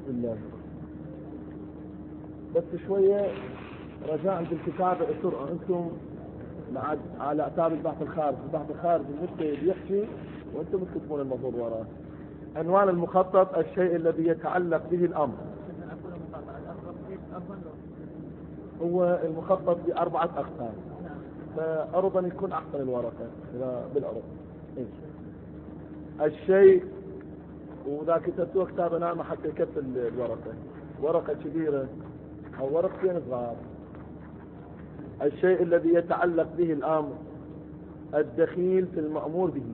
بسم الله. بس شوية رجاء بالكتابة بسرعة. انتم على اعتاب البحث الخارجي، البحث الخارجي المشتري بيحكي وانتم بتكتبون الموضوع وراه. عنوان المخطط الشيء الذي يتعلق به الامر. هو المخطط ب4 اقسام، فأرضا يكون احسن الورقة بالأرض. الشيء وذا كتبتوه كتابة ناعمة حتى يكفي الورقة، ورقة كبيرة او ورقتين صغار. الشيء الذي يتعلق به الامر الدخيل في المأمور به.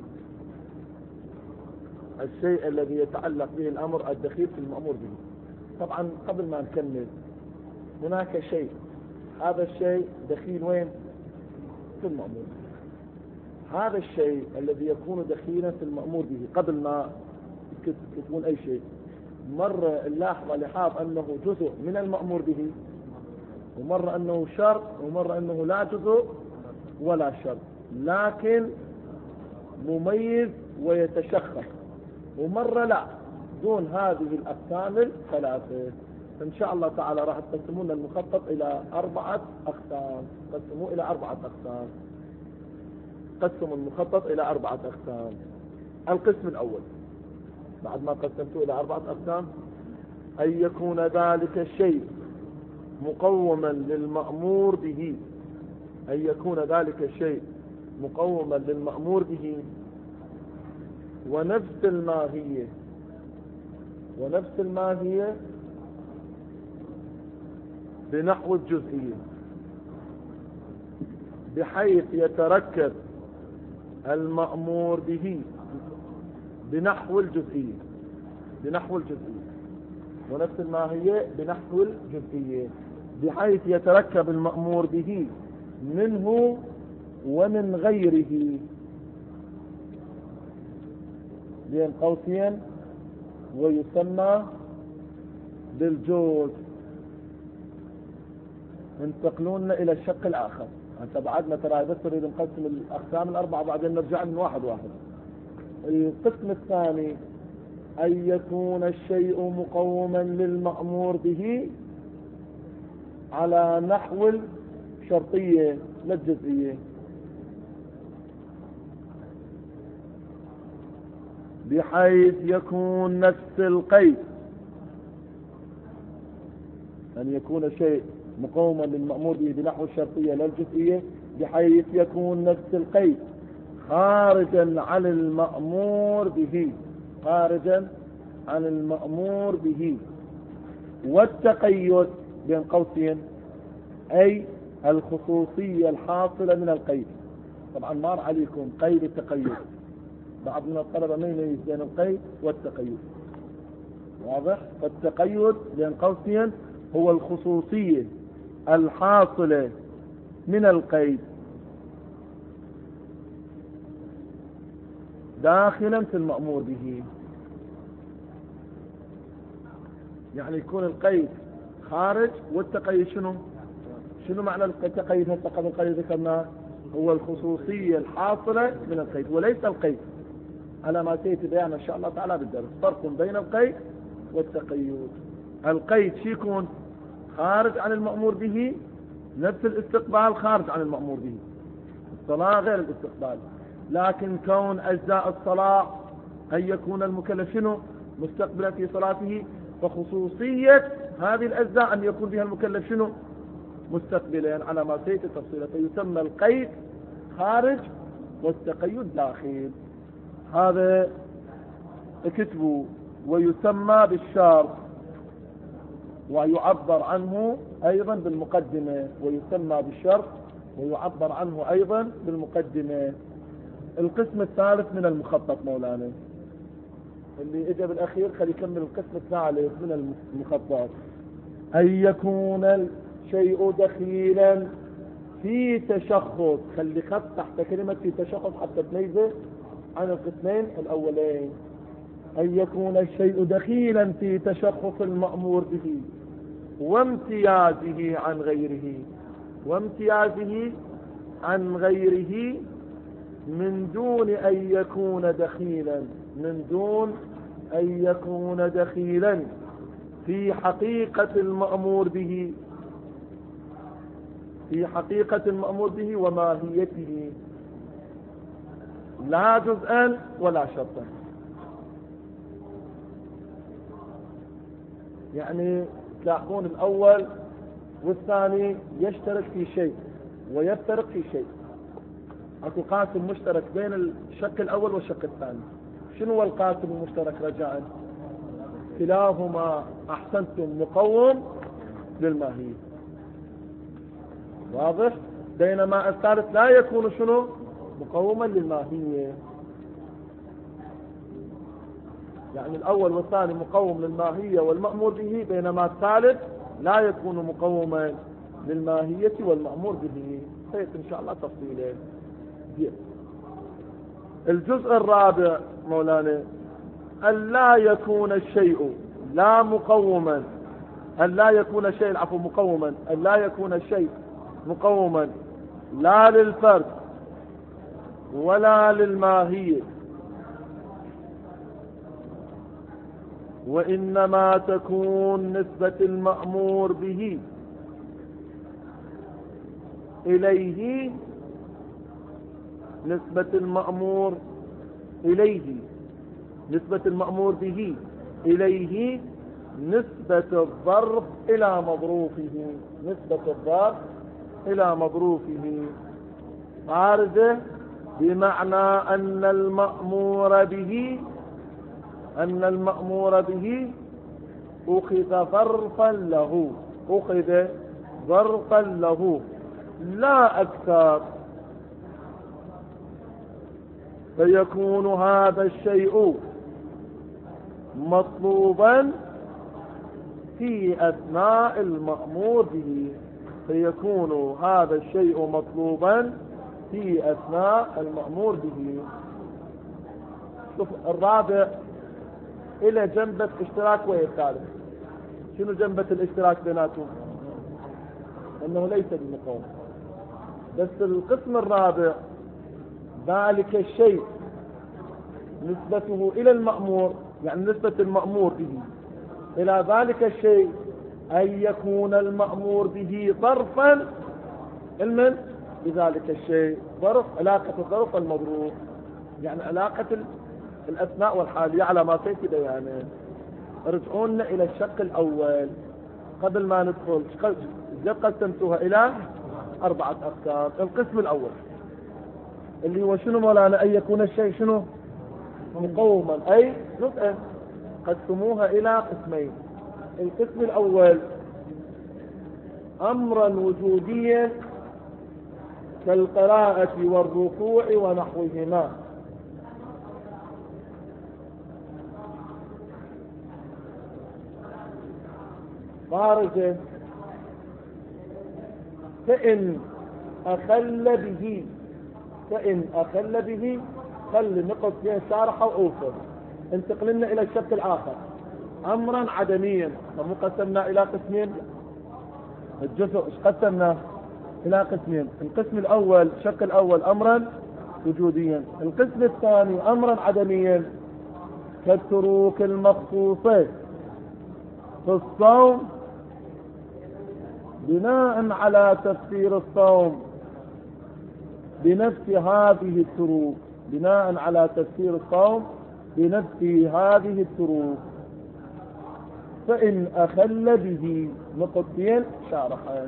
الشيء الذي يتعلق به الامر الدخيل في المأمور به. طبعا قبل ما نكمل، هناك شيء، هذا الشيء دخيل وين؟ في المأمور. هذا الشيء الذي يكون دخيلا في المأمور به قبل ما تكتبون اي شيء، مرة اللاحظة لحاظ انه جزء من المأمور به، ومرة انه شرط، ومرة انه لا جزء ولا شرط لكن مميز ويتشخص، ومرة لا دون هذه الاقسام الثلاثة. ان شاء الله تعالى راح تقسمون المخطط الى 4 اقسام. قسموه الى 4 اقسام. قسموا المخطط الى 4 اقسام. القسم الاول بعد ما قسمتوه الى 4 اقسام: ان يكون ذلك الشيء مقوما للمأمور به. أن يكون ذلك الشيء مقوما للمأمور به ونفس الماهية. ونفس الماهية بنحو الجزئية، بحيث يتركب المأمور به بنحو الجزئية. بنحو الجزئية. ونفس الماهية بنحو الجزئية، بحيث يتركب المأمور به منه ومن غيره، بين قوسين ويسمى بالجوز. انتقلون الى الشق الاخر. انت بعدنا ترى بس نريد نقسم الاقسام ال4 بعدين نرجع من واحد. القسم الثاني: أن يكون الشيء مقوما للمأمور به على نحو الشرطية لا الجزئية، بحيث يكون نفس القيد. أن يكون الشيء مقوما للمأمور به بنحو الشرطية لا الجزئية، بحيث يكون نفس القيد خارجا عن المأمور به. خارجا عن المأمور به. والتقيد بين قوسين أي الخصوصية الحاصلة من القيد. طبعا مر عليكم قيد التقيد، بعض من الطلبة ما يميز بين القيد والتقيد. واضح؟ فالتقيد بين قوسين هو الخصوصية الحاصلة من القيد داخلا في المأمور به. يعني يكون القيد خارج والتقيد شنو معنى التقيد؟ هسه قبل القيد ذكرناه هو الخصوصية الحاصلة من القيد وليس القيد، على ما سيأتي بيان ان شاء الله تعالى بالدرس. فرق بين القيد والتقيد. القيد شي يكون خارج عن المأمور به، نفس الاستقبال خارج عن المأمور به. الصلاة غير الاستقبال، لكن كون أجزاء الصلاة أن يكون المكلف مستقبلا في صلاته، فخصوصية هذه الأجزاء أن يكون بها المكلف مستقبلا، على ما سيأتي تفصيله. فيسمى القيد خارج والتقيد داخل. هذا اكتبوا. ويسمى بالشرط، ويعبر عنه أيضا بالمقدمة. ويسمى بالشرط ويعبر عنه أيضا بالمقدمة. القسم الثالث من المخطط مولانا، اللي اجى بالاخير خلي يكمل القسم الثالث من المخطط: ان يكون الشيء دخيلا في تشخص. خلي خط تحت كلمة في تشخص حتى تميزه عن القسمين الاولين. ان يكون الشيء دخيلا في تشخص المأمور به وامتيازه عن غيره. وامتيازه عن غيره من دون أن يكون دخيلا. من دون أن يكون دخيلا في حقيقة المأمور به، في حقيقة المأمور به وماهيته، لا جزءا ولا شرطا. يعني تلاحظون الأول والثاني يشترك في شيء ويفترق في شيء. اكو قاسم مشترك بين الشق الأول والشق الثاني. شنو هو القاسم المشترك رجاء؟ كلاهما أحسنتم مقوم للماهية، واضح؟ بينما الثالث لا يكون شنو؟ مقوما للماهية. يعني الأول والثاني مقوم للماهية والمأمور به، بينما الثالث لا يكون مقوما للماهية والمأمور به. سيأتي إن شاء الله تفصيله. الجزء الرابع مولانا، أن لا يكون الشيء لا مقوما، أن لا يكون الشيء العفو مقوما، أن لا يكون الشيء مقوما لا للفرد ولا للماهية، وإنما تكون نسبة المأمور به إليه، نسبة المأمور إليه، نسبة المأمور به إليه نسبة الظرف إلى مظروفه، نسبة الظرف إلى مظروفه. عارضة بمعنى أن المأمور به، أن المأمور به أخذ ظرفا له، أخذ ظرفا له لا أكثر، فيكون هذا الشيء مطلوبا في أثناء المأمور به، فيكون هذا الشيء مطلوبا في أثناء المأمور به. شوف الرابع إلى جنبة اشتراك وهي الثالث. شنو جنبة الاشتراك بيناتهم؟ أنه ليس بمقوم. بس القسم الرابع ذلك الشيء نسبته إلى المأمور، يعني نسبة المأمور به إلى ذلك الشيء أن يكون المأمور به ظرفا المن بذلك الشيء، ظرف، علاقة الظرف المضروب، يعني علاقة الأثناء والحالية على ما سيأتي بيانه. ارجعون إلى الشق الأول قبل ما ندخل. قسمتها إلى 4 أقسام. القسم الأول اللي هو شنو مولانا؟ أن يكون الشيء شنو؟ مقوما، أي جزءا. قسموها إلى قسمين. القسم الأول أمرا وجوديا كالقراءة والركوع ونحوهما، خارجه، فإن أخل به، فإن أخل به، خل نقص فيها شارحة وأوفر. انتقل لنا إلى الشق الآخر أمرا عدميا. فمو قسمنا إلى قسمين؟ الجزء ايش قسمنا؟ إلى قسمين. القسم الأول الشق الأول أمرا وجوديا، القسم الثاني أمرا عدميا كالتروك المخصوصة في الصوم بناء على تفسير الصوم بنفس هذه التروك، بناء على تفسير الصوم بنفس هذه التروك. فإن أخل به نقطتين شارحة.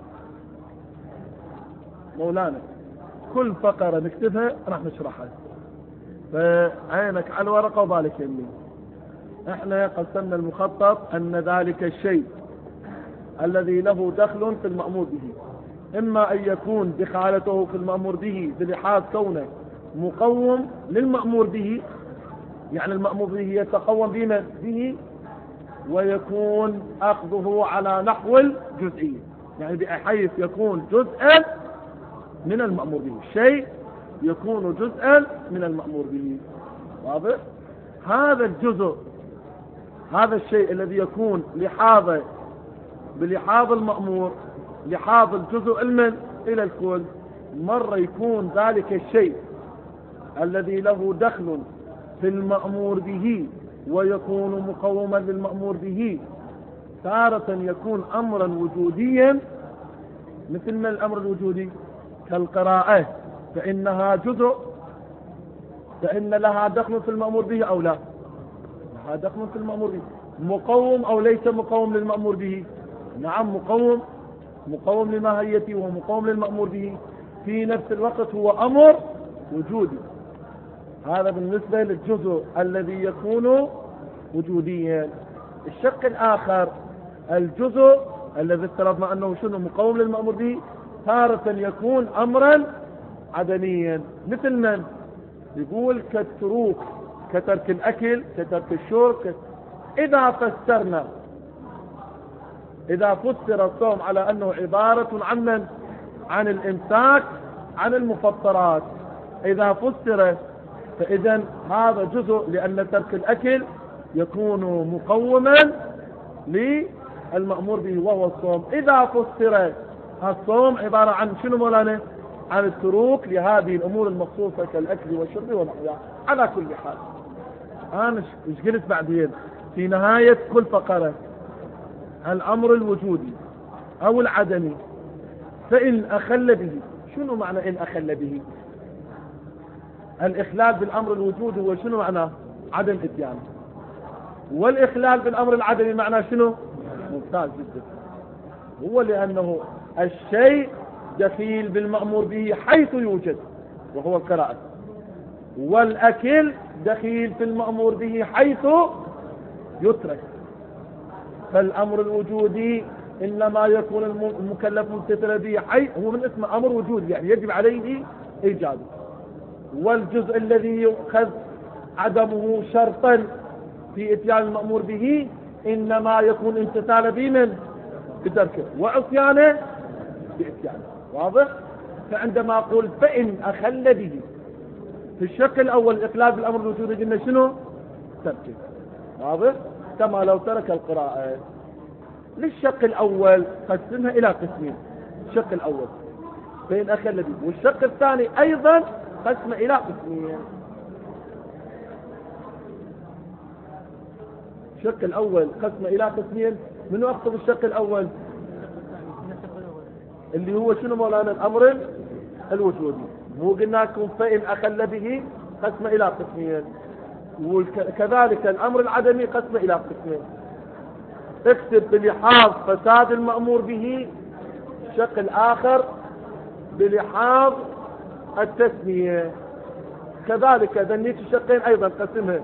مولانا كل فقرة نكتبها راح نشرحها، فعينك على الورقة وبالك يمين. احنا قسمنا المخطط أن ذلك الشيء الذي له دخل في المأمور به إما أن يكون دخالته في المأمور به بلحاظ كونه مقوم للمأمور به، يعني المأمور به يتقوم به ويكون أخذه على نحو الجزئية، يعني بحيث يكون جزءا من المأمور به، الشيء يكون جزءا من المأمور به. واضح؟ هذا الجزء، هذا الشيء الذي يكون لحاظه بلحاظ المأمور، لحاظ الجزء المن إلى الكل، مرة يكون ذلك الشيء الذي له دخل في المأمور به ويكون مقوما للمأمور به تارة يكون أمرا وجوديا، مثل ما الأمر الوجودي كالقراءة فإنها جزء، فإن لها دخل في المأمور به أو لا؟ لها دخل في المأمور به. مقوم أو ليس مقوم للمأمور به؟ نعم مقوم، مقوم لماهيته ومقوم للمأمور به، في نفس الوقت هو أمر وجودي. هذا بالنسبة للجزء الذي يكون وجوديا. الشق الآخر الجزء الذي افترضنا أنه شنو مقوم للمأمور به، تارة يكون أمرا عدميا، مثل من يقول كالتروك، كترك الأكل، كترك الشرب. إذا فسرنا، إذا فسر الصوم على أنه عبارة عن من؟ عن الإمساك عن المفطرات، إذا فسر فإذا هذا جزء، لأن ترك الأكل يكون مقوما للمأمور به وهو الصوم. إذا فسر الصوم عبارة عن شنو مولانا؟ عن التروك لهذه الأمور المخصوصة كالأكل والشرب ونحوها. على كل حال أنا إيش قلت بعدين في نهاية كل فقرة؟ الأمر الوجودي أو العدمي فإن أخل به. شنو معنى إن أخل به؟ الإخلال بالأمر الوجودي هو شنو معناه؟ عدم إتيانه. والإخلال بالأمر العدمي معناه شنو؟ ممتاز جدا. هو لأنه الشيء دخيل بالمأمور به حيث يوجد وهو القراءة، والأكل دخيل في المأمور به حيث يترك. فالأمر الوجودي إنما يكون المكلف ممتثلا به حيث هو من اسمه أمر وجودي، يعني يجب عليه إيجاده. والجزء الذي يؤخذ عدمه شرطا في إتيان المأمور به إنما يكون امتثال به من بتركه، وعصيانه بإتيانه. واضح؟ فعندما أقول فإن أخل به في الشق الأول الإخلال بالأمر الوجودي قلنا شنو؟ تركه. واضح؟ كما لو ترك القراءة. للشق الأول قسمها إلى قسمين. الشق الأول فإن أخل به، والشق الثاني أيضا قسم إلى قسمين. الشق الأول قسم إلى قسمين. من أقصد الشق الأول؟ اللي هو شنو مولانا؟ الأمر الوجودي. مو قلنا لكم فإن أخل به قسم إلى قسمين، وكذلك الأمر العدمي قسم إلى قسمين. اكتب بلحاظ فساد المأمور به. الشق الآخر بلحاظ التسمية. كذلك ذنيت الشقين أيضا قسمها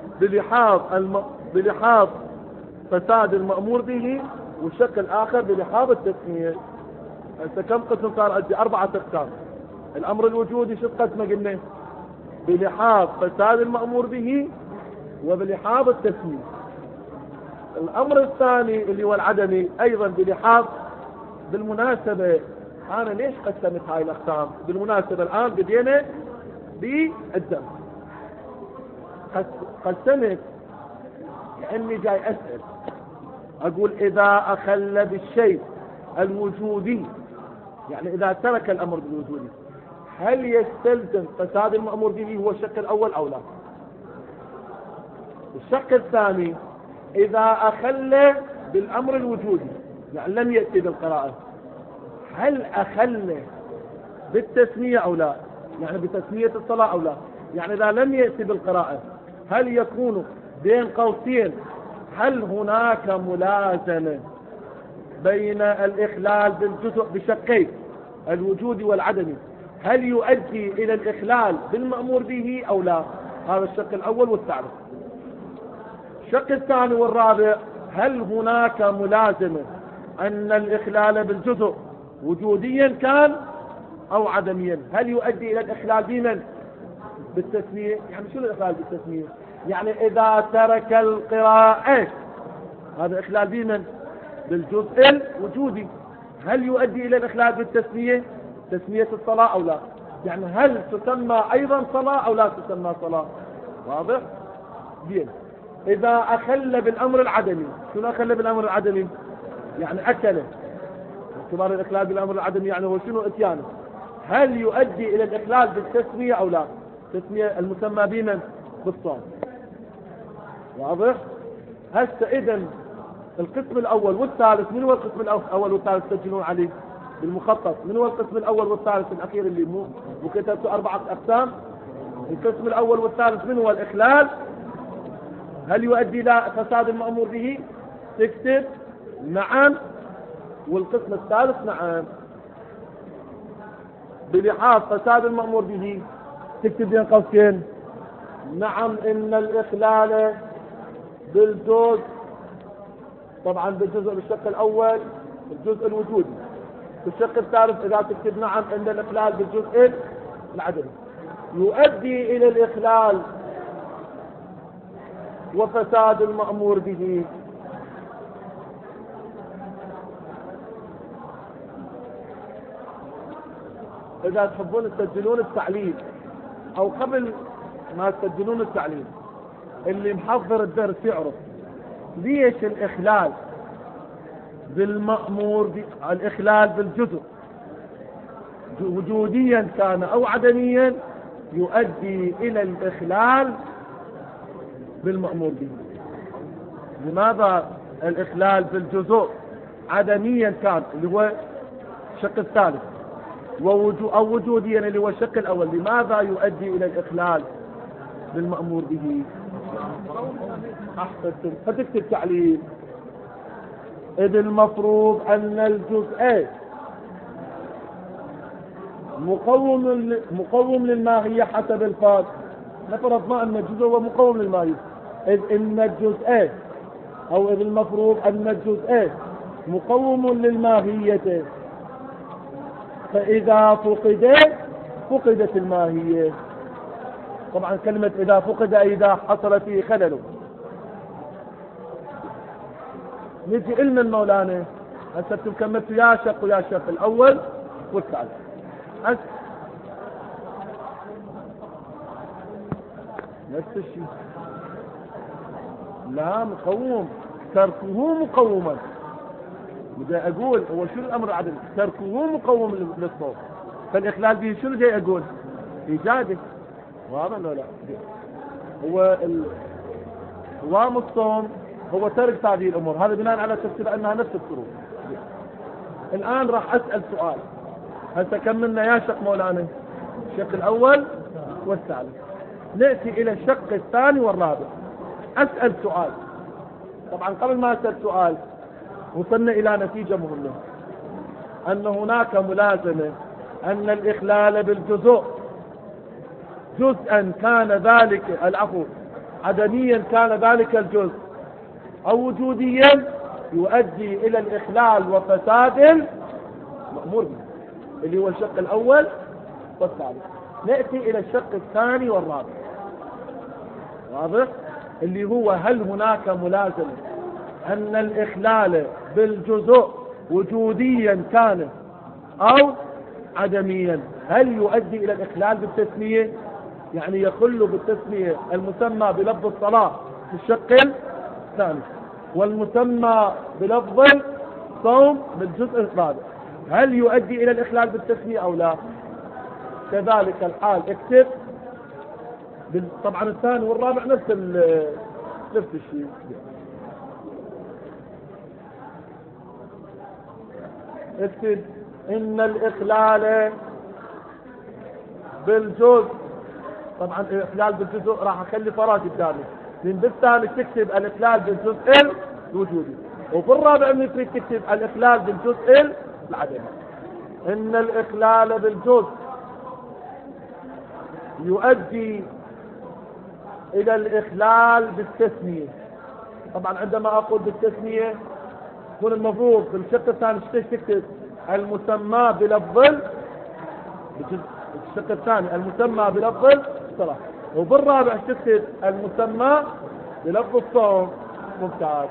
بلحاظ فساد المأمور به، والشق الآخر بلحاظ التسمية. هسه كم قسم صار عندي؟ 4 أقسام. الأمر الوجودي شو قسمه قلنا؟ بلحاظ فساد المأمور به وبلحاظ التسمية. الأمر الثاني اللي هو العدمي أيضا بلحاظ. بالمناسبة أنا ليش قسمت هاي الأقسام؟ بالمناسبة الآن بدينا بالدم. قسمت لأني جاي أسأل، أقول إذا أخل بالشيء الوجودي، يعني إذا ترك الأمر بالوجودي، هل يستلزم فساد المأمور به هو الشق الأول أو لا؟ الشق الثاني إذا أخل بالأمر الوجودي، يعني لم يأتي بالقراءة، هل أخل بالتسمية أو لا؟ يعني بتسمية الصلاة أو لا؟ يعني إذا لم يأتي بالقراءة هل يكون بين قوسين هل هناك ملازمة بين الإخلال بالجزء بشقين الوجودي والعدمي؟ هل يؤدي إلى الإخلال بالمأمور به أو لا؟ هذا الشق الأول والثالث. الشق الثاني والرابع، هل هناك ملازمة أن الإخلال بالجزء وجوديا كان أو عدميا؟ هل يؤدي إلى الإخلال بمن؟ بالتسمية. يعني شو الإخلال بالتسمية؟ يعني إذا ترك القراءة هذا إخلال بمن؟ بالجزء الوجودي. هل يؤدي إلى الإخلال بالتسمية؟ تسمية الصلاة أو لا؟ يعني هل تسمى أيضا صلاة أو لا تسمى صلاة؟ واضح؟ bien. إذا أخل بالأمر العدمي، شنو أخل بالأمر العدمي؟ يعني أكله. اعتبار الإخلال بالأمر العدمي يعني هو شنو؟ إتيانه. هل يؤدي إلى الإخلال بالتسمية أو لا؟ تسمية المسمى بمن؟ بالصوم. واضح؟ هسه إذن القسم الأول والثالث. من هو القسم الأول والثالث تسجلون عليه بالمخطط؟ من هو القسم الأول والثالث الأخير اللي مو وكتبته 4 أقسام؟ القسم الأول والثالث من هو؟ الإخلال هل يؤدي إلى فساد المأمور به؟ تكتب نعم. والقسم الثالث نعم. بلحاظ فساد المأمور به تكتب بين قوسين نعم إن الإخلال بالجزء، طبعا بالجزء بالشق الأول الجزء الوجودي، بالشق الثالث إذا تكتب نعم إن الإخلال بالجزء العدمي يؤدي إلى الإخلال وفساد المأمور به. إذا تحبون تسجلون التعليل أو قبل ما تسجلون التعليل اللي محضر الدرس يعرف ليش الإخلال بالمأمور الإخلال بالجزء وجوديا كان أو عدميا يؤدي إلى الإخلال بالمأمور به. لماذا الإخلال بالجزء عدميا كان اللي هو الشق الثالث أو وجوديا اللي هو الشق الأول، لماذا يؤدي إلى الإخلال بالمأمور به؟ أحسنتم. فتكتب تعليل إذ المفروض أن الجزء مقوم للماهية حسب الفاظ. نفرض ما أن الجزء هو مقوم للماهية، إذ إن الجزء أو إذ المفروض أن الجزء مقوم للماهية، فإذا فقدت الماهية. طبعا كلمة إذا فقد إذا حصل فيه خلل. نجي إلنا المولانا هسه كملت يا شق ويا شق الأول والثالث. نفس الشيء. لا مقوم، تركه مقوما. بدي أقول هو شو الأمر العدل؟ تركه مقوم للصوم، فالإخلال به شنو جاي أقول؟ إيجاده. واضح ولا لا؟ هو قوام الصوم هو ترك هذه الأمور، هذا بناء على تفسير أنها نفس الشروط. الآن راح أسأل سؤال. هل تكملنا يا شق مولانا الشق الأول والثالث؟ نأتي إلى الشق الثاني والرابع. أسأل سؤال. طبعا قبل ما أسأل سؤال وصلنا إلى نتيجة مهمة، أن هناك ملازمة أن الإخلال بالجزء جزءا كان ذلك العفو عدميا كان ذلك الجزء أو وجوديا يؤدي إلى الإخلال وفساد المأمور به اللي هو الشق الأول والثالث. نأتي إلى الشق الثاني والرابع. واضح؟ اللي هو هل هناك ملازمة أن الإخلال بالجزء وجوديا كان أو عدميا هل يؤدي إلى الإخلال بالتسمية؟ يعني يخل بالتسمية المسمى بلفظ الصلاة في الشق الثاني والمسمى بلفظ الصوم بالجزء الرابع، هل يؤدي إلى الإخلال بالتسمية أو لا؟ كذلك الحال اكتب طبعا الثاني والرابع نفس الشيء. اكتب إن الإخلال بالجزء، طبعا الإخلال بالجزء راح أخلي فراغ قدامي، لأن بالثاني تكتب الإخلال بالجزء الوجودي، وفي الرابع نريد تكتب الإخلال بالجزء العدمي. إن الإخلال بالجزء يؤدي إلى الإخلال بالتسمية. طبعا عندما أقول بالتسمية يكون المفروض بالشق الثاني تكتب المسمى بلفظ الشق الثاني المسمى بلفظ الصلاة، وبالرابع تكتب المسمى بلفظ الصوم. ممتاز.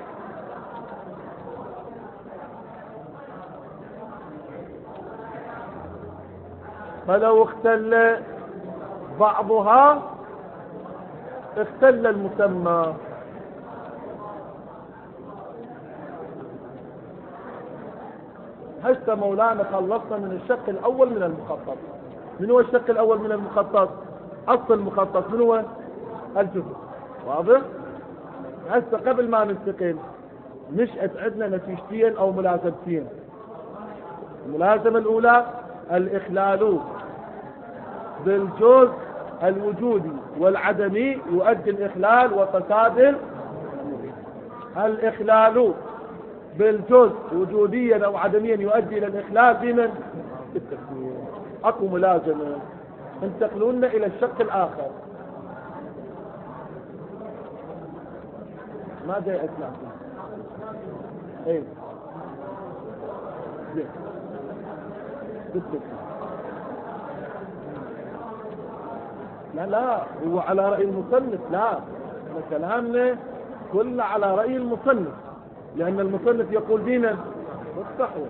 فلو اختل بعضها اختل المسمى. هسه مولانا خلصنا من الشق الأول من المخطط. من هو الشق الأول من المخطط؟ أصل المخطط من هو؟ الجزء. واضح؟ هسه قبل ما ننتقل نشأت عندنا نتيجتين أو ملازمتين. الملازمة الأولى الإخلال بالجزء الوجودي والعدمي يؤدي الإخلال وفساد. الإخلال بالجزء وجوديا أو عدميا يؤدي إلى الإخلال بمن؟ بالتكوين. أكو ملازمة. انتقلون إلى الشق الآخر. ماذا يأتنا؟ ايه لا هو على رأي المصنف. لا كلامنا كله على رأي المصنف، لأن المصنف يقول دينا اصحوا.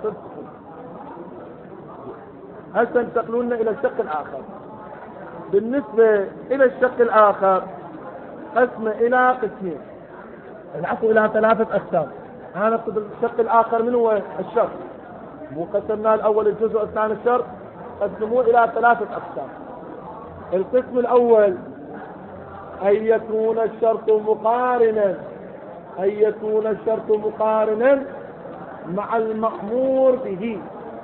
هل تنتقلون إلى الشق الآخر؟ بالنسبة إلى الشق الآخر قسم إلى قسمين، العفو إلى 3 أقسام. أنا أقصد الشق الآخر من هو الشرط، مو قسمنا الأول الجزء والثاني الشرط، قسموه إلى 3 أقسام. القسم الأول أن يكون الشرط مقارنا مع المأمور به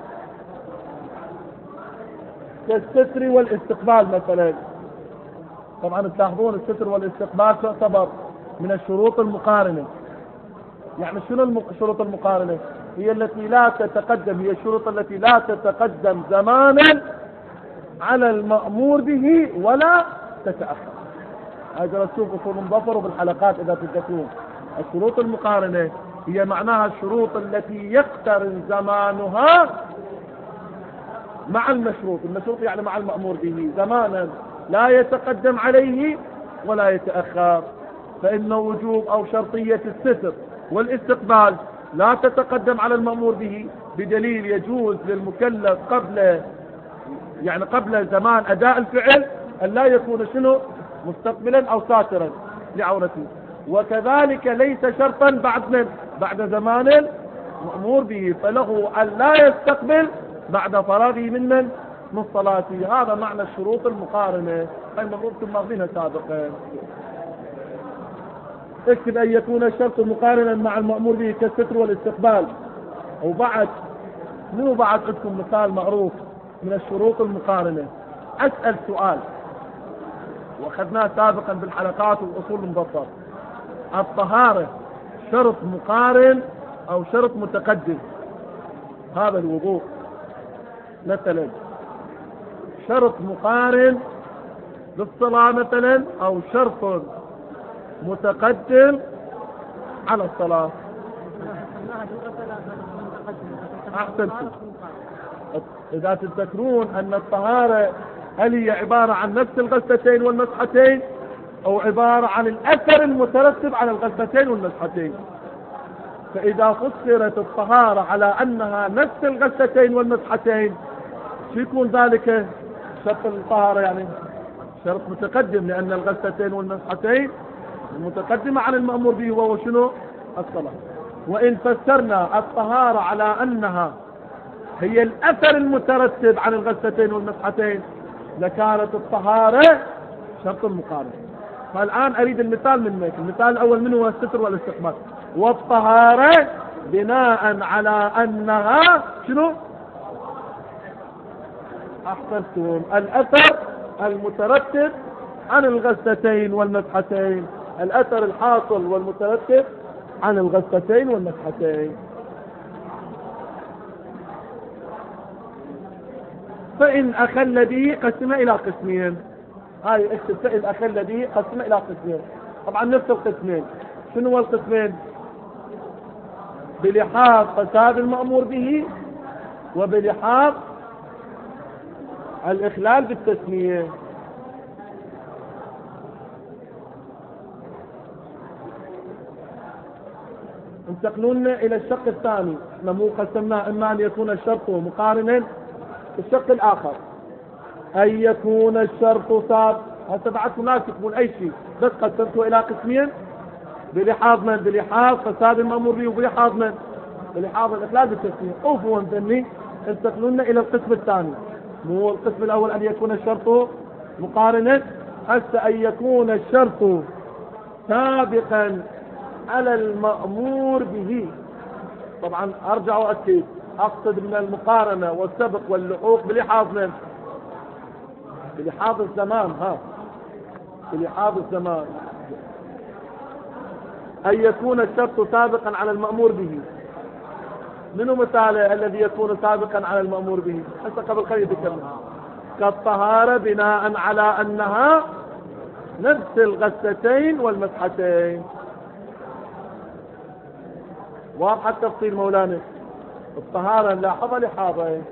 كالستر والاستقبال مثلا. طبعا تلاحظون الستر والاستقبال تعتبر من الشروط المقارنة. يعني شنو الشروط المقارنة؟ هي التي لا تتقدم، هي الشروط التي لا تتقدم زمانا على المأمور به ولا تتأخر. هذا رسوم أصول مظفر بالحلقات إذا تذكرون. الشروط المقارنة هي معناها الشروط التي يقترن زمانها مع المشروط. المشروط يعني مع المأمور به زمانا لا يتقدم عليه ولا يتأخر. فإن وجوب أو شرطية الستر والاستقبال لا تتقدم على المأمور به بدليل يجوز للمكلف قبل زمان أداء الفعل أن لا يكون شنو مستقبلا أو ساترا لعورته. وكذلك ليس شرطا بعد زمان مأمور به، فله أن لا يستقبل بعد فراغه من صلاته. هذا معنى الشروط المقارنة المفروض ماخذينها سابقا. اكتب أن يكون الشرط مقارنا مع المأمور به كالستر والاستقبال. وبعد منو بعد عندكم مثال معروف من الشروط المقارنة؟ أسأل سؤال واخذناه سابقا بالحلقات والأصول المبسطة. الطهارة شرط مقارن أو شرط متقدم؟ هذا الوضوء مثلا شرط مقارن للصلاة مثلا أو شرط متقدم على الصلاة؟ أحسنتم. إذا تذكرون أن الطهارة هل هي عبارة عن نفس الغسلتين والمسحتين أو عبارة عن الأثر المترتب على الغسلتين والمسحتين؟ فإذا فسرت الطهارة على أنها نفس الغسلتين والمسحتين سيكون ذلك شرط الطهارة يعني شرط متقدم، لأن الغسلتين والمسحتين المتقدمة عن المأمور به وهو شنو؟ الصلاة. وإن فسرنا الطهارة على أنها هي الأثر المترتب عن الغسلتين والمسحتين لكانت الطهارة شرط مقارن. فالآن أريد المثال منك. المثال الأول من هو الستر والاستقبال. والطهارة بناء على أنها شنو؟ أحسنتم. الأثر المترتب عن الغسلتين والمسحتين، الأثر الحاصل والمترتب عن الغسلتين والمسحتين. فإن أخل به قسم إلى قسمين. هاي اكتب فإن أخل به قسم إلى قسمين. طبعا نفس القسمين. شنو هو القسمين؟ بلحاظ فساد المأمور به وبلحاظ الإخلال بالتسمية. انتقلون إلى الشق الثاني. احنا مو قسمنا إما أن يكون الشرط مقارنا. الشق الآخر أن يكون الشرط صار. هسه بعدكم لا تكتبون أي شيء، بس قسمته إلى قسمين بلحاظ من؟ بلحاظ فساد المأمور به وبلحاظ من؟ بلحاظ الإخلال بالتسمية. أوفوا انتني. انتقلون إلى القسم الثاني. مو القسم الأول أن يكون الشرط مقارنا، هسه أن يكون الشرط سابقا على المأمور به. طبعا ارجع واكد، اقصد من المقارنة والسبق واللحوق بلحاظ من؟ بلحاظ الزمان. بلحاظ الزمان. أن يكون الشرط سابقا على المأمور به. منو مثاله الذي يكون سابقا على المأمور به؟ هسه قبل خلي ذكرنا كالطهارة بناء على أنها نفس الغسلتين والمسحتين. واضح التفصيل مولانا؟ الطهارة نلاحظها لحاظة.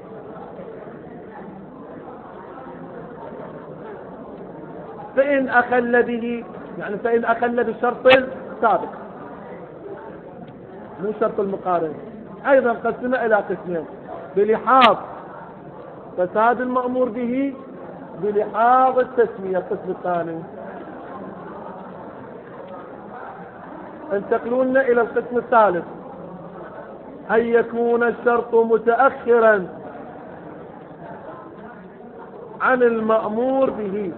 فإن أخل به، يعني فإن أخل بالشرط السابق مو شرط المقارن، أيضا قسمنا إلى قسمين بلحاظ فساد المأمور به، بلحاظ التسمية القسم الثاني. انتقلون إلى القسم الثالث، أن يكون الشرط متأخرا عن المأمور به.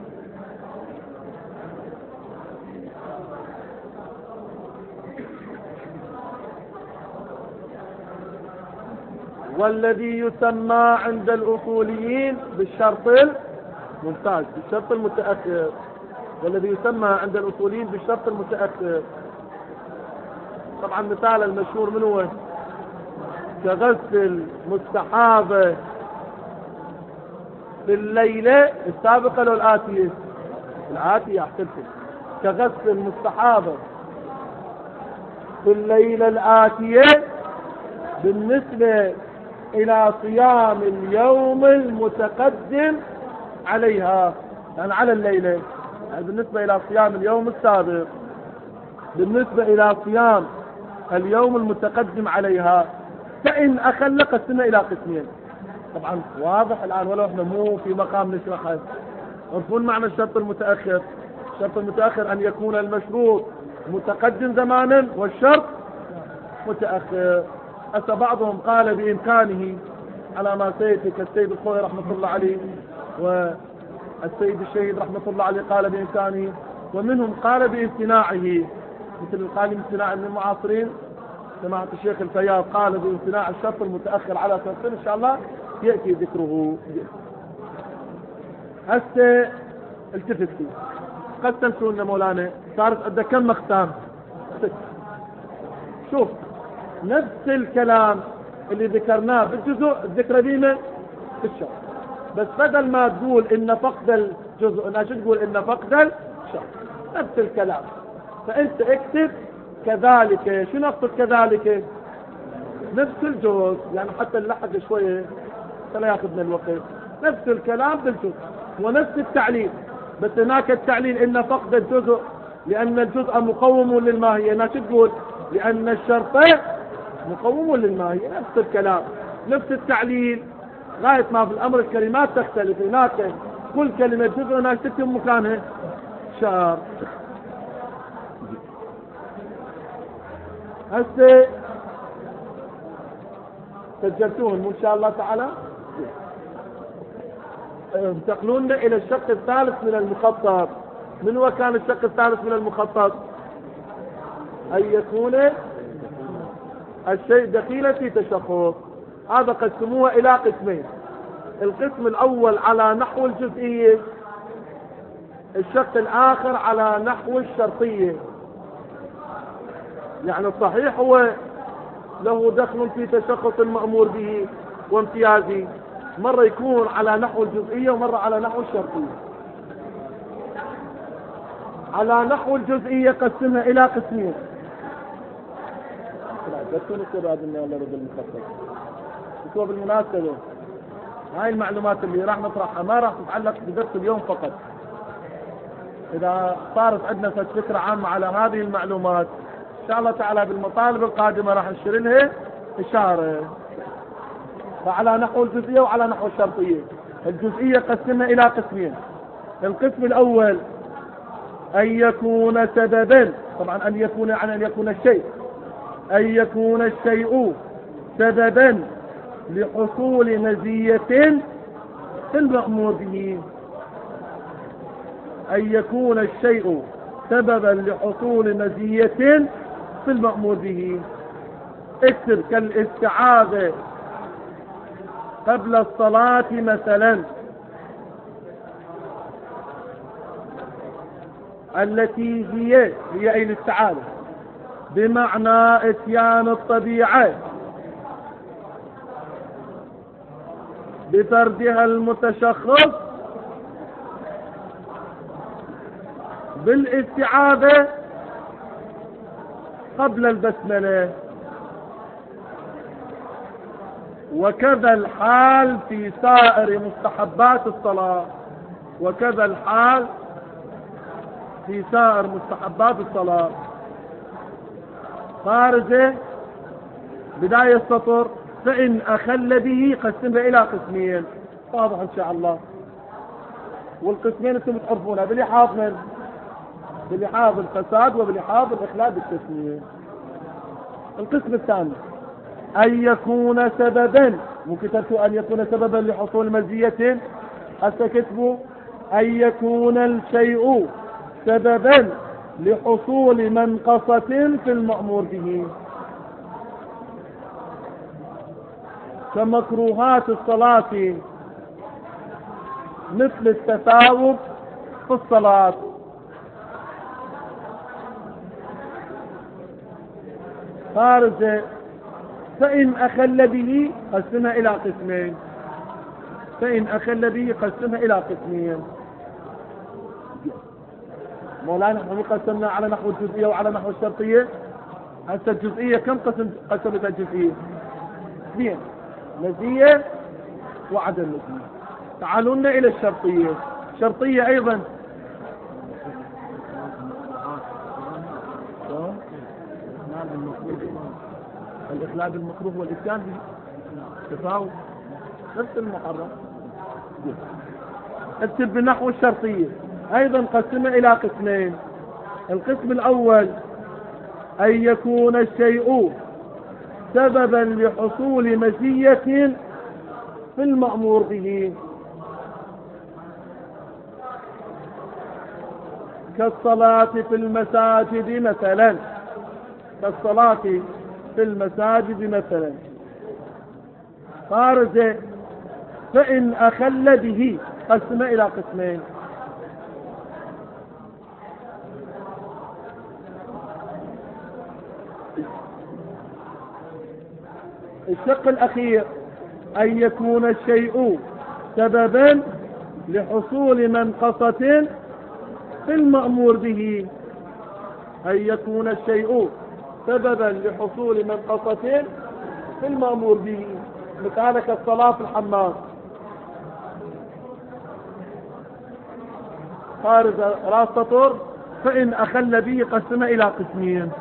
والذي يسمى عند الأصوليين بالشرط الممتاز، بالشرط المتأخر. والذي يسمى عند الأصوليين بالشرط المتأخر. طبعا مثال المشهور من هو؟ كغسل مستحاضة في الليلة السابقة لو الآتية؟ الآتية أحسنتم. كغسل مستحاضة في الليلة الآتية بالنسبة إلى صيام اليوم المتقدم عليها، يعني على الليلة، يعني بالنسبة إلى صيام اليوم السابق، بالنسبة إلى صيام اليوم المتقدم عليها. فإن أخل قسمنا إلى قسمين. طبعا واضح الآن ولو احنا مو في مقام نشرحه. عرفون معنى الشرط المتأخر؟ الشرط المتأخر أن يكون المشروط متقدم زمانا والشرط متأخر. هسه بعضهم قال بإمكانه على ما سيأتي، كالسيد الخوي رحمة الله عليه والسيد الشهيد رحمة الله عليه قال بإمكانه، ومنهم قال بامتناعه، مثل قال بامتناع من المعاصرين سماحة الشيخ الفياض قال بامتناع الشرط المتأخر على شرطين، إن شاء الله يأتي ذكره. هسه التفتي قسمتوا لنا مولانا، صارت عندنا كم مقسام؟ 6. شوف نفس الكلام اللي ذكرناه بالجزء الذكر ديما في الشرط، بس بدل ما تقول ان فقد الجزء انا شو تقول؟ ان فقد الشرط، نفس الكلام. فانت اكتب كذلك. شو نقصد كذلك؟ نفس الجزء، يعني حتى نلحق شويه فلا ياخذنا الوقت. نفس الكلام بالجزء ونفس التعليل، بس هناك التعليل ان فقد الجزء لان الجزء مقوم للماهيه. هنا شو تقول؟ لان الشرط مقوم للماهيه. نفس الكلام نفس التعليل، غاية ما في الأمر الكلمات تختلف. هناك كل كلمة جزء هناك تكتب مكانها شرط. هسه سجلتوهم إن شاء الله تعالى. انتقلون إلى الشق الثالث من المخطط. من هو كان الشق الثالث من المخطط؟ أن يكون الشيء دخيلا في تشخص. هذا قسموه إلى قسمين. القسم الأول على نحو الجزئية، الشق الآخر على نحو الشرطية. يعني الصحيح هو له دخل في تشخص المأمور به وامتيازه، مرة يكون على نحو الجزئية ومرة على نحو الشرطية. على نحو الجزئية قسمها إلى قسمين. بالمناسبة هاي المعلومات اللي راح نطرحها ما راح تتعلق بدرس اليوم فقط. إذا صارت عندنا فكرة عامة على هذه المعلومات إن شاء الله تعالى بالمطالب القادمة راح نشير لها إشارة. فعلى نحو الجزئية وعلى نحو الشرطية. الجزئية قسمنا إلى قسمين. القسم الأول أن يكون سببا، طبعا أن يكون يعني أن يكون الشيء، أن يكون الشيء سببا لحصول مزية في المأمور به. أن يكون الشيء سببا لحصول مزية في المأمور به. اكتب كالاستعاذة قبل الصلاة مثلا، التي هي أي الاستعاذة بمعنى اتيان الطبيعة بفردها المتشخص بالاستعاذة قبل البسملة. وكذا الحال في سائر مستحبات الصلاة، وكذا الحال في سائر مستحبات الصلاة. خارجه بداية السطر فإن أخل به قسمها إلى قسمين، واضح إن شاء الله. والقسمين أنتم تعرفونها بلحاظ من؟ بلحاظ الفساد وبلحاظ الإخلال بالتسمية. القسم الثاني أن يكون سببا، ممكن تكتبوا أن يكون سببا لحصول مزية، حتى كتبوا أن يكون الشيء سببا لحصول منقصة في المأمور به، كمكروهات الصلاة مثل التثاؤب في الصلاة. خارجه فإن أخل به قسمها إلى قسمين، فإن أخل به قسمها إلى قسمين. مولانا نحن قسمنا على نحو الجزئية وعلى نحو الشرطية. هسه الجزئية كم قسمت الجزئية؟ اثنين، مزية وعدم مزية. تعالوا لنا إلى الشرطية. الشرطية أيضا الإخلال بالمكروه والإتيان به تفاوت نفس المحرم. اكتب بنحو الشرطية أيضا قسمها إلى قسمين. القسم الأول أن يكون الشيء سببا لحصول مزية في المأمور به، كالصلاة في المساجد مثلا، كالصلاة في المساجد مثلا. خارجه فإن أخل به قسم إلى قسمين. الشق الأخير أن يكون الشيء سببا لحصول منقصة في المأمور به، أن يكون الشيء سببا لحصول منقصة في المأمور به، مثالك الصلاة في الحمام. خارج راس سطر فإن أخل به قسمه إلى قسمين.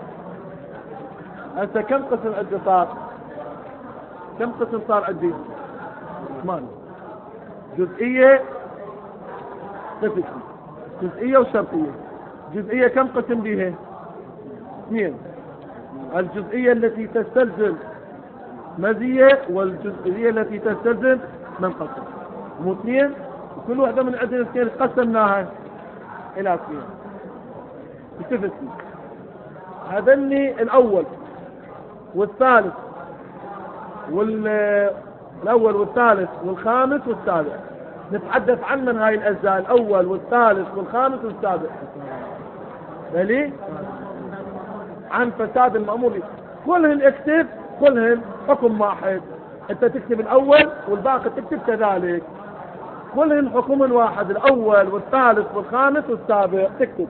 هسه كم قسم عندي صار؟ كم قسم صار عندي؟ 8. جزئية صفة، جزئية وشرطية. جزئية كم قسم بها؟ 2. الجزئية التي تستلزم مزية والجزئية التي تستلزم منقصة، مو 2. وكل واحدة من عندنا 2 قسمناها إلى 2 بصفة. هذا اللي الأول والثالث الأول والثالث والخامس والسابع. نتحدث عن من هاي الأجزاء، الأول والثالث والخامس والسابع، بلي عن فساد المأمور. كلهن اكتب، كلهن حكم واحد. انت تكتب الأول والباقي تكتب كذلك، كلهن حكم واحد، الأول والثالث والخامس والسابع تكتب.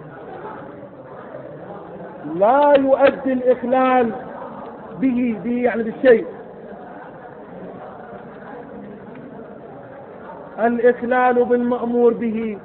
لا يؤدي الإخلال به يعني بالشيء. الإخلال بالمأمور به،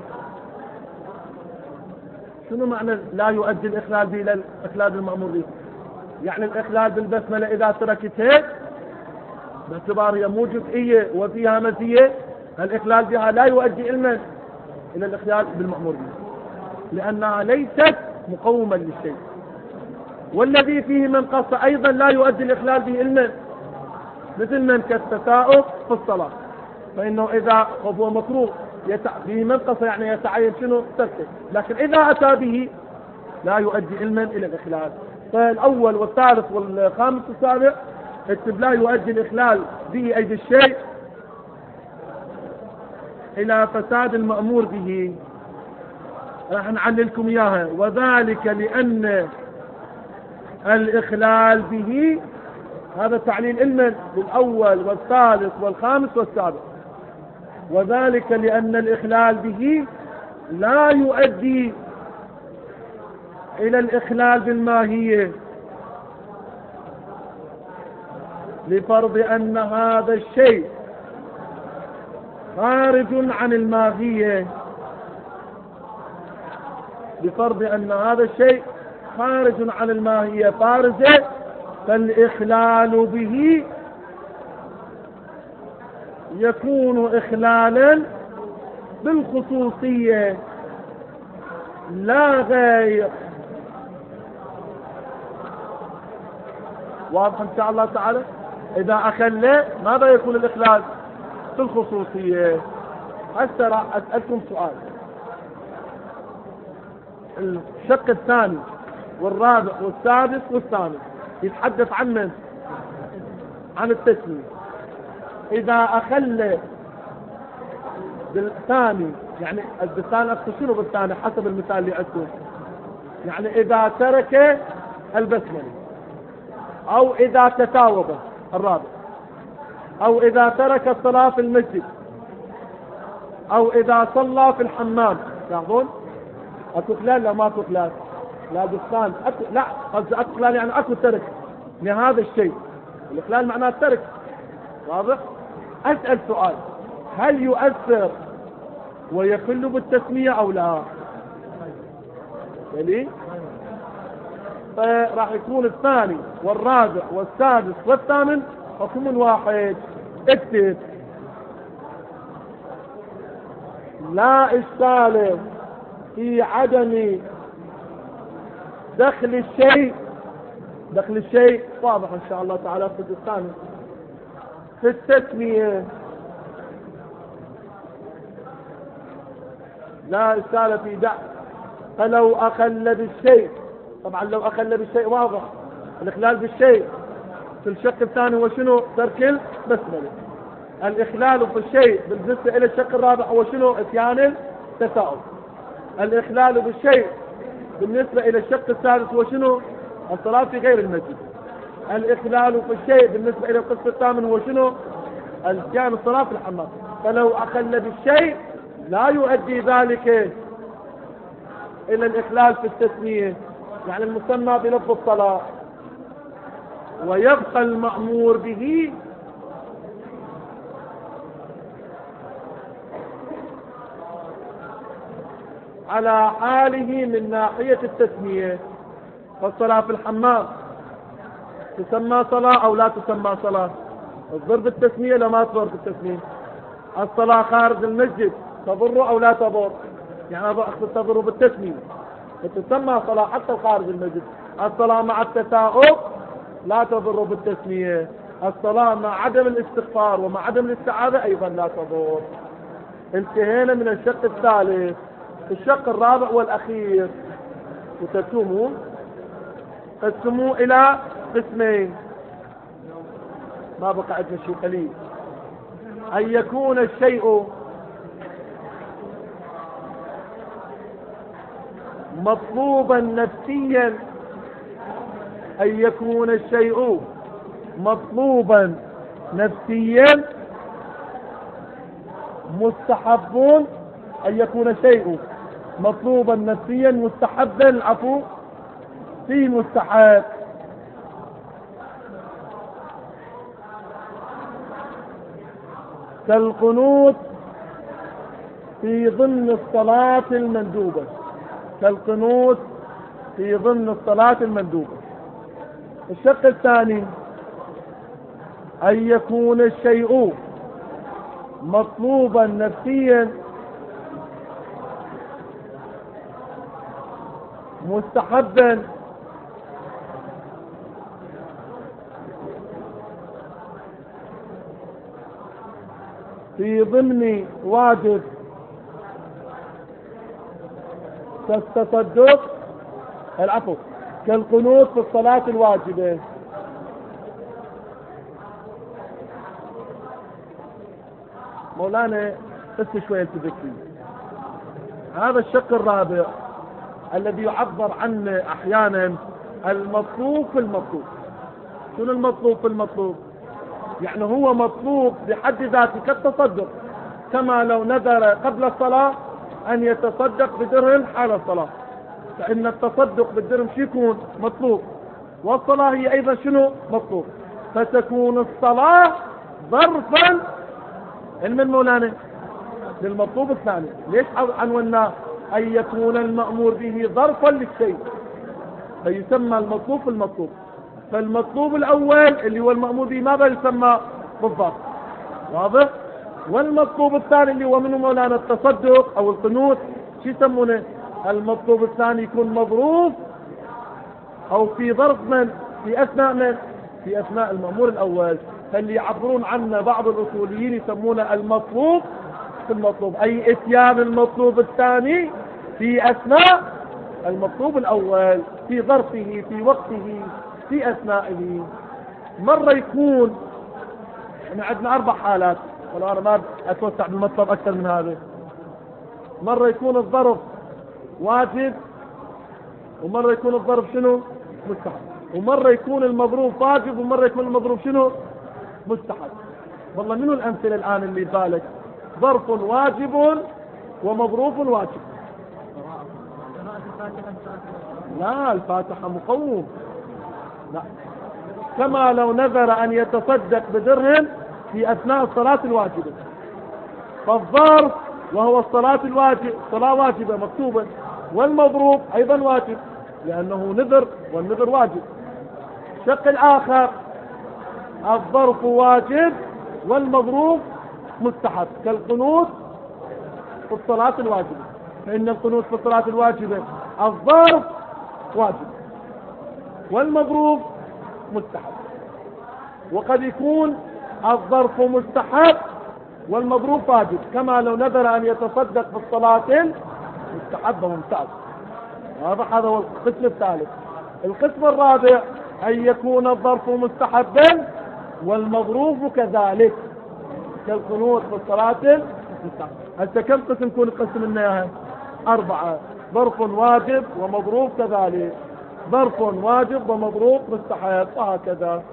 شنو معنى لا يؤدي الإخلال به إلى الإخلال بالمأمور به؟ يعني الإخلال بالبسملة إذا تركتها باعتبار هي مو جزئية وفيها مزية، الإخلال بها لا يؤدي إلى الإخلال بالمأمور به، لأنها ليست مقوما للشيء. والذي فيه منقصة أيضا لا يؤدي الإخلال به إلى مثل من كالتثاؤب في الصلاة، فإنه إذا هو مكروه فيه منقصة يعني يتعين شنو تركه، لكن إذا أتى به لا يؤدي علما إلى الإخلال. فالأول والثالث والخامس والسابع اكتب لا يؤدي الإخلال به أي بالشيء إلى فساد المأمور به. راح نعللكم إياها. وذلك لأن الإخلال به، هذا تعليل علما للأول والثالث والخامس والسابع. وذلك لأن الإخلال به لا يؤدي إلى الإخلال بالماهية، لفرض أن هذا الشيء خارج عن الماهية، بفرض أن هذا الشيء خارج عن الماهية فارزة، فالإخلال به يكون إخلالا بالخصوصية لا غير. واضح إن شاء الله تعالى؟ إذا أخل ماذا يكون الإخلال؟ بالخصوصية. هسه راح أسألكم سؤال. الشق الثاني والرابع والسادس والثامن يتحدث عن من؟ عن التسمية. إذا أخل بالثاني، يعني الثاني أقصد شنو بالثاني حسب المثال اللي عندكم، يعني إذا ترك البسملة، أو إذا تتاوب الرابع، أو إذا ترك الصلاة في المسجد، أو إذا صلى في الحمام. تلاحظون أكو خلال لا ما أكو خلال؟ لا بالثاني لا قصدي أكو خلال يعني أكو ترك لهذا الشيء. الإخلال معناه الترك. واضح؟ أسأل سؤال، هل يؤثر ويخل بالتسمية أو لا؟ يعني راح يكون الثاني والرابع والسادس والثامن حكم واحد. اكتب لا إشكال في عدم دخل الشيء واضح إن شاء الله تعالى في الثاني في التسمية. لا إشكال في دع. فلو أخل بالشيء، طبعا لو أخل بالشيء واضح الإخلال بالشيء في الشق الثاني وشنو؟ ترك البسملة. الإخلال في الشيء بالنسبة إلى الشق الرابع هو شنو؟ إتيان التساؤل. الإخلال بالشيء بالنسبة إلى الشق الثالث هو شنو؟ الصلاة في غير المسجد. الإخلال في الشيء بالنسبة إلى القسم الثامن هو شنو؟ الإتيان الصلاة في الحمام. فلو أخل بالشيء لا يؤدي ذلك إلى الإخلال في التسمية، يعني المسمى بلفظ الصلاة، ويبقى المأمور به على حاله من ناحية التسمية. فالصلاة في الحمام تسمى صلاة أو لا تسمى صلاة؟ تضر بالتسمية لما تضر بالتسمية. الصلاة خارج المسجد تضر أو لا تضر؟ يعني أقصد تضر بالتسمية، تسمى صلاة حتى خارج المسجد. الصلاة مع التثاؤب لا تضر بالتسمية. الصلاة مع عدم الاستغفار ومع عدم الاستعاذة أيضا لا تضر. انتهينا من الشق الثالث. الشق الرابع والأخير قسموه إلى قسمين، ما بقى عندنا شيء قليل. أن يكون الشيء مطلوبا نفسيا، أن يكون الشيء مطلوبا نفسيا مستحب، أن يكون الشيء مطلوبا نفسيا مستحبا، العفو في مستحب. كالقنوت في ضمن الصلاة المندوبة. كالقنوت في ضمن الصلاة المندوبة. الشق الثاني أن يكون الشيء مطلوبا نفسيا مستحبا في ضمن واجب كالتصدق العفو، كالقنوت في الصلاة الواجبة. مولانا بس شوية تذكي، هذا الشق الرابع الذي يعبر عنه احيانا المطلوب في المطلوب. شنو المطلوب في المطلوب؟ يعني هو مطلوب بحد ذاته كالتصدق، كما لو نذر قبل الصلاة ان يتصدق بدرهم حال الصلاة، فان التصدق بالدرهم شو يكون مطلوب، والصلاة هي ايضا شنو مطلوب، فتكون الصلاة ظرفا من مولانا للمطلوب الثاني. ليش عنونا ان يكون المأمور به ظرفا للشيء، فيسمى المطلوب في المطلوب. فالمطلوب الاول اللي هو المأمور به ماذا يسمى بالظرف، واضح؟ والمطلوب الثاني اللي هو منه مولانا التصدق او القنوت شو يسمونه؟ المطلوب الثاني يكون مظروف او في ظرف في اثناء المأمور الاول. فاللي يعبرون عنه بعض الاصوليين يسمونه المطلوب في المطلوب، اي اتيان المطلوب الثاني في اثناء المطلوب الاول، في ظرفه، في وقته، في اثنائه. مرة يكون احنا عندنا 4 حالات، ولا انا ما اتوسع بالمطلب اكثر من هذا. مرة يكون الظرف واجب، ومرة يكون الظرف شنو مستحب، ومرة يكون المظروف واجب، ومرة يكون المظروف شنو مستحب. والله منو الامثله الان اللي بالك؟ ظرف واجب ومظروف واجب. لا، الفاتحة مقوم. لا، كما لو نذر ان يتصدق بدرهم في اثناء الصلاة الواجبة، فالظرف وهو الصلاة الواجب، صلاة واجبة مكتوبة، والمظروف ايضا واجب لانه نذر، والنذر واجب. الشق الاخر الظرف واجب والمظروف مستحب، كالقنوت في الصلاة الواجبة، فإن القنوت في الصلاة الواجبة الظرف واجب والمظروف مستحب. وقد يكون الظرف مستحب والمظروف واجب، كما لو نذر أن يتصدق في الصلاة مستحب وممتاز. هذا هو القسم الثالث. القسم الرابع أن يكون الظرف مستحبا والمظروف كذلك، كالقنوت في الصلاة المستحب. هسه كم قسم يكون القسم لنا اياها؟ 4. ظرف واجب ومظروف كذلك، ظرف واجب ومظروف مستحب، وهكذا.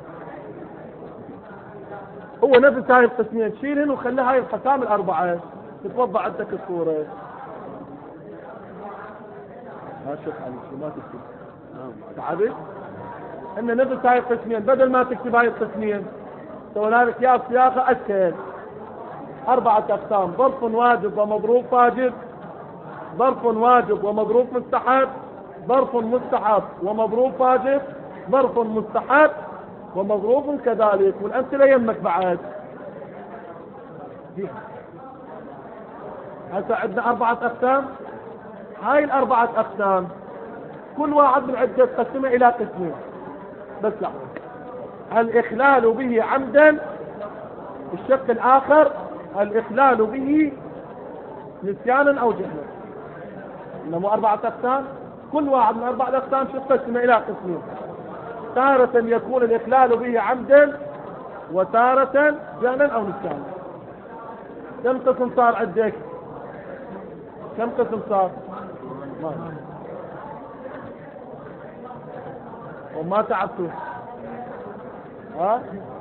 هو نفس هاي القسمين تشيلهن وخلي هاي القسام 4 تتوضع عندك الصورة. ما شوف عليك ما تكتب تعبت ان نفس هاي القسمين، بدل ما تكتب هاي القسمين سوينا لك يا صياغة اسهل. 4 اقسام: ظرف واجب ومظروف واجب، ظرف واجب ومظروف مستحب، ظرف مستحب ومظروف واجب، ظرف مستحب ومظروف كذلك. والامثله يمك بعد. هسه عندنا 4 اقسام. هاي ال4 اقسام كل واحد من عده تقسمه الى قسمين. بس لا، الإخلال به عمدا، الشق الآخر الإخلال به نسيانا أو جهلا. إنما 4 أقسام، كل واحد من 4 أقسام قسم إلى قسمين. تارة يكون الإخلال به عمدا، وتارة جهلا أو نسيانا. كم قسم صار عندك؟ كم قسم صار؟ وما تعبتوا؟ ها؟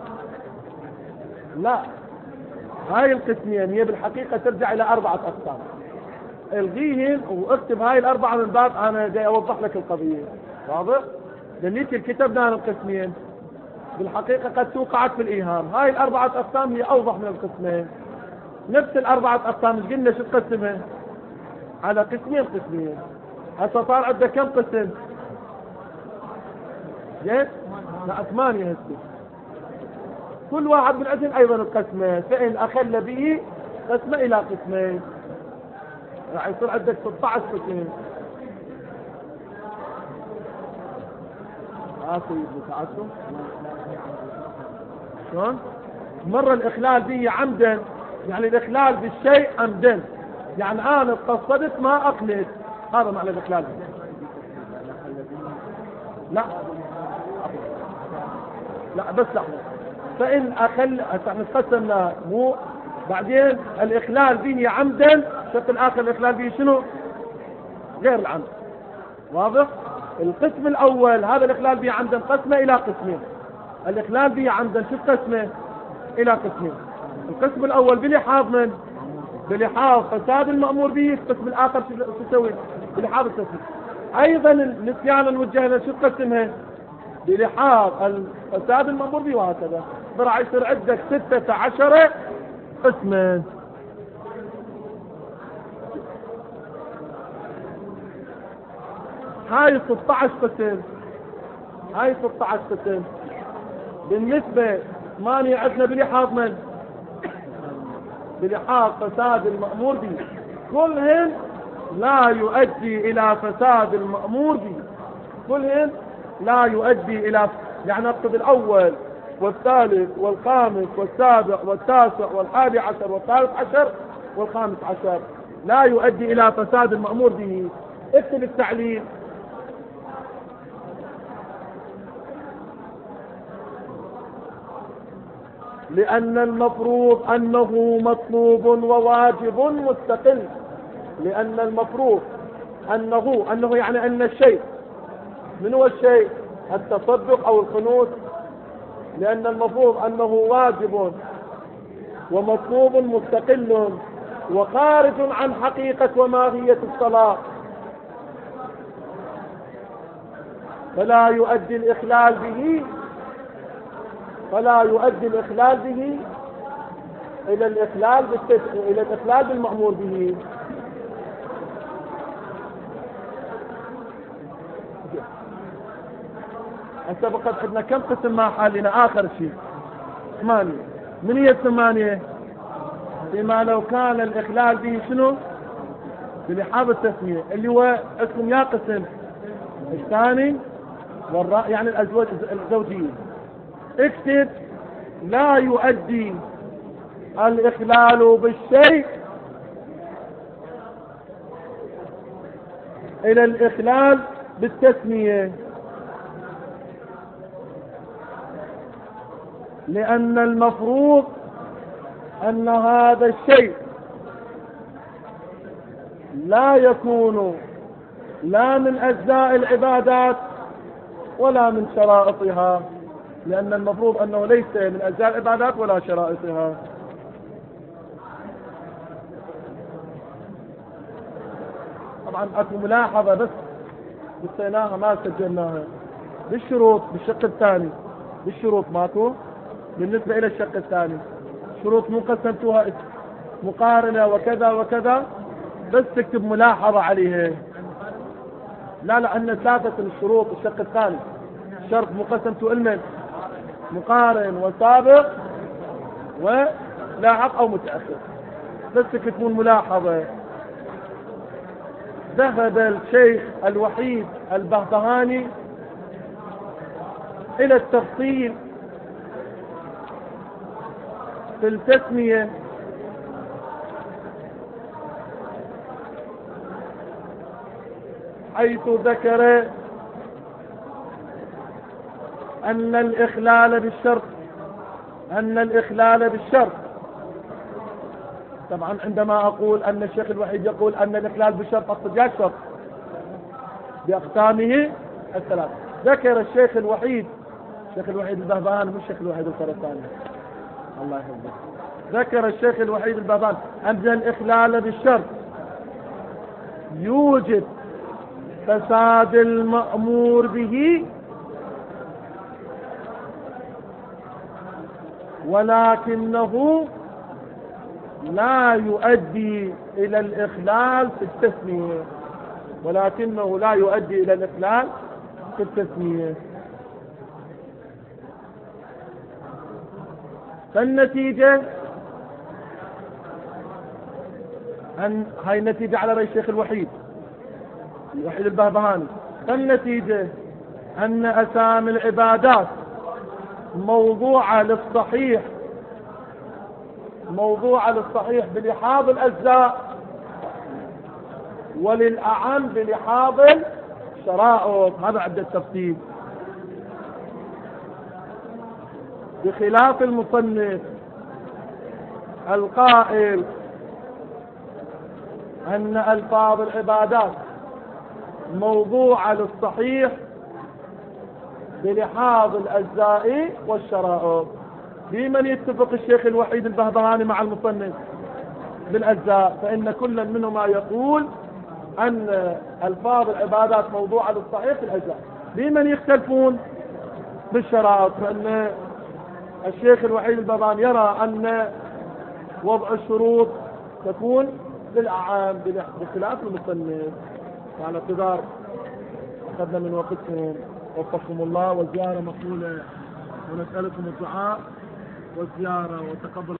لا، هاي القسمين هي بالحقيقة ترجع إلى 4 أقسام. الغيهن واكتب هاي ال4 من باب أنا جاي أوضح لك القضية. واضح؟ دليل الكتاب دان القسمين بالحقيقة قد توقعت في الإيهام. هاي ال4 أقسام هي أوضح من القسمين. نفس ال4 أقسام مش قلنا شو تقسمها؟ على قسمين. هسه صار عندك كم قسم؟ جيت؟ لا 8 هسه. كل واحد من عندهم ايضا القسمه، فإن اخل به قسمه الى قسمين راح يصير عندك 16 قسم. سيدي شلون؟ مرة الاخلال به عمدا، يعني الاخلال بالشيء عمدا، يعني انا قصدت ما اقلت، هذا معنى الاخلال به. لا لا بس لحظة. فإن أخل نتقسم مو بعدين الإخلال به عمدا، الشق الآخر الإخلال به شنو؟ غير العمد. واضح؟ القسم الأول هذا الإخلال به عمدا قسمه إلى قسمين. الإخلال به عمدا شو قسمه؟ إلى قسمين. القسم الأول بلحاظ من؟ بلحاظ فساد المأمور به. القسم الآخر شو تسوي؟ بلحاظ التسوية. أيضا النسيان الموجه شو قسمها؟ بلحاظ الفساد المأمور به، وهكذا. برع يصير عندك 16 قسما. هاي 16 قسم، هاي 16 قسم بالنسبة 8 عندنا بلحاظ من؟ بلحاظ فساد المأمور به، كلهن لا يؤدي إلى فساد المأمور به، كلهن لا يؤدي إلى، يعني نقصد الأول والثالث والخامس والسابع والتاسع والحادي عشر والثالث عشر والخامس عشر لا يؤدي إلى فساد المأمور به. اكتب التعليل. لأن المفروض أنه مطلوب وواجب مستقل. لأن المفروض أنه يعني أن الشيء، من هو الشيء؟ التصدق أو القنوت. لأن المفروض أنه واجب ومطلوب مستقل وخارج عن حقيقة وماهية الصلاة، فلا يؤدي الإخلال به إلى الإخلال بالمأمور به. هسه بقد عندنا كم قسم مع حالنا؟ آخر شيء 8. من هي 8؟ فيما لو كان الإخلال به شنو؟ بلحاظ التسمية، اللي هو اسم يا قسم الثاني يعني الزوجية. اكتب: لا يؤدي الإخلال بالشيء إلى الإخلال بالتسمية، لأن المفروض أن هذا الشيء لا يكون لا من أجزاء العبادات ولا من شرائطها، لأن المفروض أنه ليس من أجزاء العبادات ولا شرائطها. طبعا أكو ملاحظة بس نسيناها ما سجلناها بالشروط. بالشق الثاني بالشروط ماكو بالنسبة إلى الشق الثاني شروط مو قسمتوها مقارنة وكذا وكذا، بس تكتب ملاحظة عليها. لا أن 3 الشروط الشق الثاني شرط مقسمته المن مقارن وسابق ولاحق أو متأخر، بس تكتبون ملاحظة. ذهب الشيخ الوحيد البهبهاني إلى التفصيل في التسمية، حيث ذكر أن الإخلال بالشرط طبعا عندما أقول أن الشيخ الوحيد يقول أن الإخلال بالشرط أقصد يا شرط بأقسامه الثلاث. ذكر الشيخ الوحيد البهبهاني، مش الشيخ الوحيد الخرساني الله يحفظه، ذكر الشيخ الوحيد البهبهاني أن الإخلال بالشرط يوجب فساد المأمور به، ولكنه لا يؤدي إلى الإخلال في التسمية، ولكنه لا يؤدي إلى الإخلال في التسمية. فالنتيجة هاي النتيجة على رأي الشيخ الوحيد البهبهاني. فالنتيجة أن أسامي العبادات موضوعة للصحيح بلحاظ الأجزاء، وللأعم بلحاظ الشرائط. هذا عدة تفصيل. بخلاف المصنف القائل أن ألفاظ العبادات موضوعة للصحيح بلحاظ الأجزاء والشرائط. بمن يتفق الشيخ الوحيد البهبهاني مع المصنف؟ بالأجزاء، فإن كل منهما يقول أن ألفاظ العبادات موضوعة للصحيح في الأجزاء. بمن يختلفون؟ بالشرائط، فإن الشيخ الوحيد البهبهاني يرى أن وضع الشروط تكون للأعام بخلاف المصنف. على اعتذار أخذنا من وقتكم، وفقكم الله، والزيارة مقبولة، ونسألكم الدعاء والزيارة، وتقبل